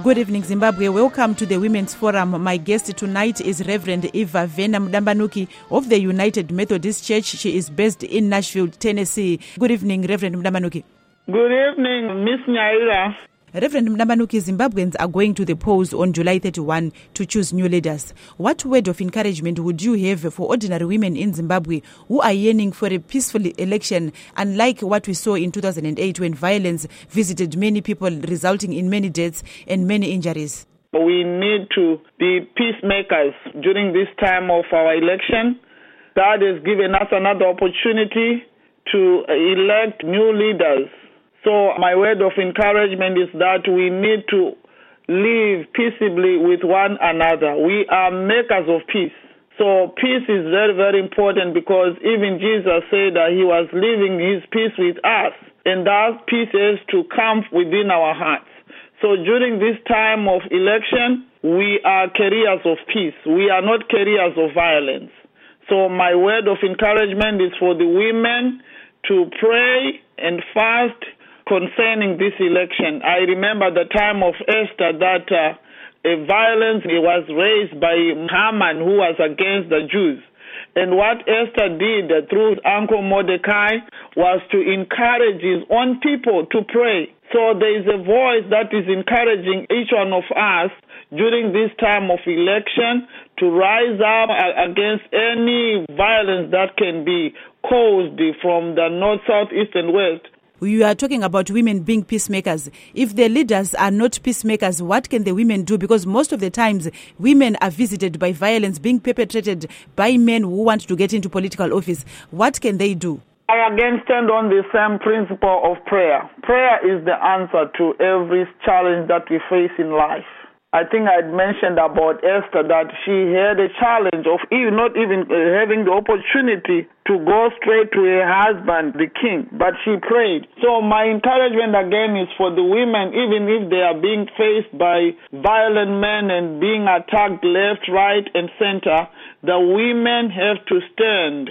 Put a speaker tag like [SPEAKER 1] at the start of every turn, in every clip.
[SPEAKER 1] Good evening, Zimbabwe. Welcome to the Women's Forum. My guest tonight is Reverend Eva Vena Mdambanuki of the United Methodist Church. She is based in Nashville, Tennessee. Good evening, Reverend Mdambanuki.
[SPEAKER 2] Good evening, Miss Nyaira.
[SPEAKER 1] Reverend Mdambanuki, Zimbabweans are going to the polls on July 31 to choose new leaders. What word of encouragement would you have for ordinary women in Zimbabwe who are yearning for a peaceful election, unlike what we saw in 2008 when violence visited many people, resulting in many deaths and many injuries?
[SPEAKER 2] We need to be peacemakers during this time of our election. God has given us another opportunity to elect new leaders. So my word of encouragement is that we need to live peaceably with one another. We are makers of peace. So peace is very, very important because even Jesus said that he was leaving his peace with us. And that peace is to come within our hearts. So during this time of election, we are carriers of peace. We are not carriers of violence. So my word of encouragement is for the women to pray and fast concerning this election. I remember the time of Esther that a violence was raised by Haman, who was against the Jews. And what Esther did through Uncle Mordecai was to encourage his own people to pray. So there is a voice that is encouraging each one of us during this time of election to rise up against any violence that can be caused from the north, south, east, and west.
[SPEAKER 1] You are talking about women being peacemakers. If the leaders are not peacemakers, what can the women do? Because most of the times, women are visited by violence being perpetrated by men who want to get into political office. What can they do?
[SPEAKER 2] I again stand on the same principle of prayer. Prayer is the answer to every challenge that we face in life. I think I had mentioned about Esther that she had a challenge of not even having the opportunity to go straight to her husband, the king, but she prayed. So my encouragement again is for the women, even if they are being faced by violent men and being attacked left, right, and center, the women have to stand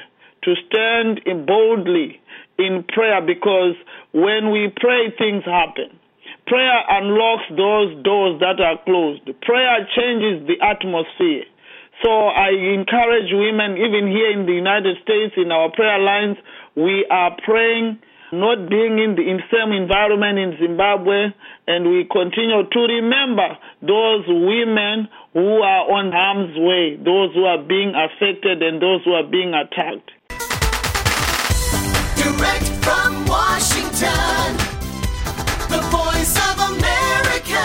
[SPEAKER 2] boldly in prayer, because when we pray, things happen. Prayer unlocks those doors that are closed. Prayer changes the atmosphere. So I encourage women, even here in the United States, in our prayer lines, we are praying, not being in the same environment in Zimbabwe, and we continue to remember those women who are on harm's way, those who are being affected and those who are being attacked.
[SPEAKER 3] Direct from Washington, the Voice of America,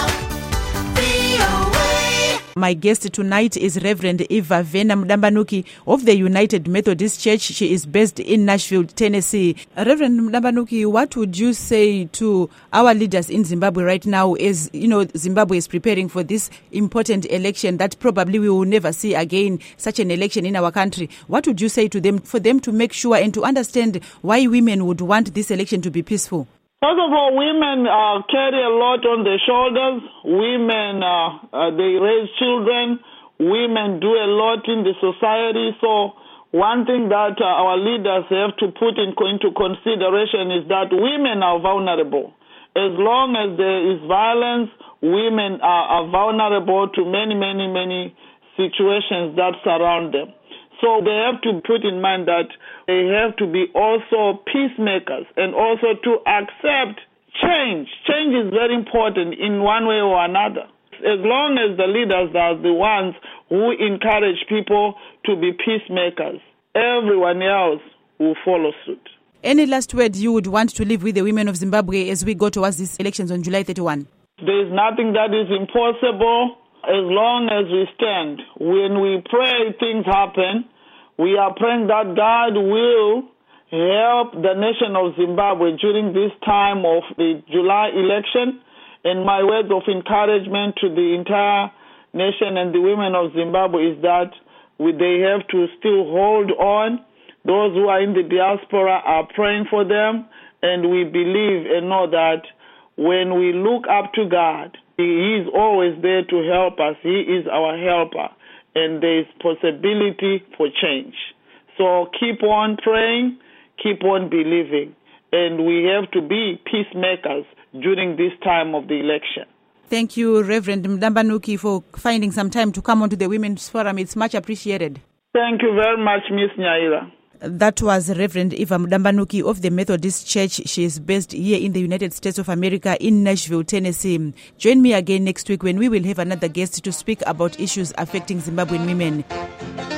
[SPEAKER 3] VOA.
[SPEAKER 1] My guest tonight is Reverend Eva Vena Mdambanuki of the United Methodist Church. She is based in Nashville, Tennessee. Reverend Mdambanuki, what would you say to our leaders in Zimbabwe right now, as Zimbabwe is preparing for this important election that probably we will never see again, such an election in our country? What would you say to them for them to make sure and to understand why women would want this election to be peaceful?
[SPEAKER 2] First of all, women carry a lot on their shoulders. Women, they raise children. Women do a lot in the society. So one thing that our leaders have to put into consideration is that women are vulnerable. As long as there is violence, women are vulnerable to many, many, many situations that surround them. So they have to put in mind that they have to be also peacemakers and also to accept change. Change is very important in one way or another. As long as the leaders are the ones who encourage people to be peacemakers, everyone else will follow suit.
[SPEAKER 1] Any last word you would want to leave with the women of Zimbabwe as we go towards these elections on July 31?
[SPEAKER 2] There is nothing that is impossible as long as we stand. When we pray, things happen. We are praying that God will help the nation of Zimbabwe during this time of the July election. And my words of encouragement to the entire nation and the women of Zimbabwe is that they have to still hold on. Those who are in the diaspora are praying for them. And we believe and know that when we look up to God, He is always there to help us. He is our helper. And there is possibility for change. So keep on praying, keep on believing, and we have to be peacemakers during this time of the election.
[SPEAKER 1] Thank you, Reverend Mdambanuki, for finding some time to come onto the Women's Forum. It's much appreciated.
[SPEAKER 2] Thank you very much, Miss Nyaila.
[SPEAKER 1] That was Reverend Eva Mdambanuki of the Methodist Church. She is based here in the United States of America in Nashville, Tennessee. Join me again next week when we will have another guest to speak about issues affecting Zimbabwean women.